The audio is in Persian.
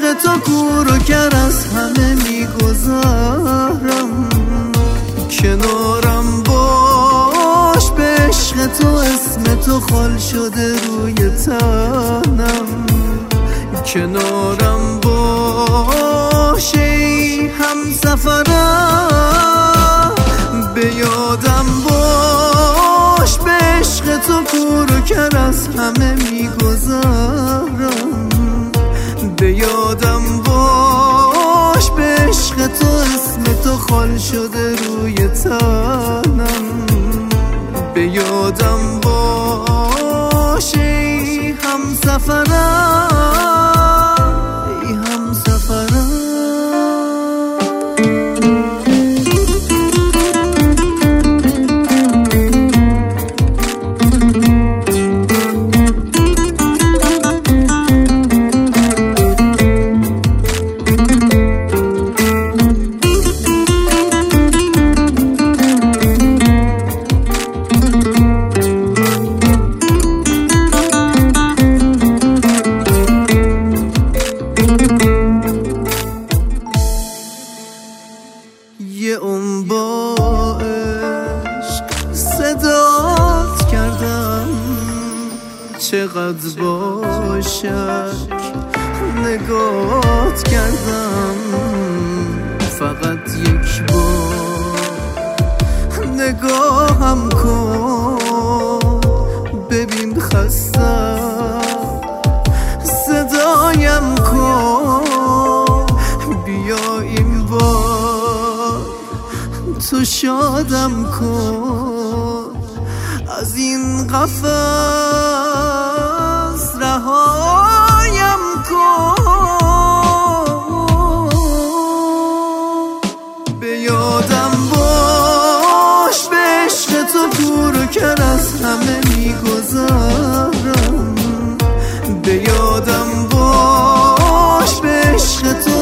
عشق تو کور و کر از همه میگذارم. کنارم باش، به عشق تو اسم تو خال شده روی تنم. کنارم باش ای همسفرم، به یادم باش، به عشق تو کور و کر از همه میگذارم. به یادم باش، به عشق تو اسم تو خال شده روی تنم. به یادم باش ای همسفرم، ای همسفرم. یه عمر با عشق صدات کردم، چقدر با شک نگات کردم. فقط یک بار نگاهم کن، ببین خستم، صدایم کن، بیا این بار تو شادم کن. از این قفس رهایم کن. به یادم باش، به عشق تو کور و کر از همه میگذارم. به یادم باش، به عشق تو